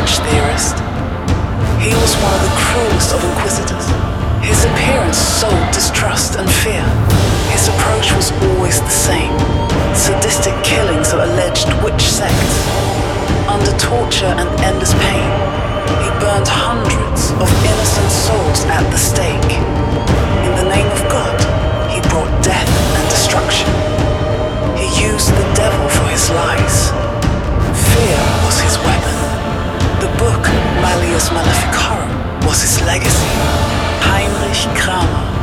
French theorist. He was one of the cruelest of inquisitors. His appearance sowed distrust and fear. His approach was always the same: sadistic killings of alleged witch sects. Under torture and endless pain, he burned hundreds of innocent souls at the stake. In the name of God, he brought death and destruction. He used the devil for his lies. Fear was his weapon. The book Malleus Maleficarum was his legacy. Heinrich Kramer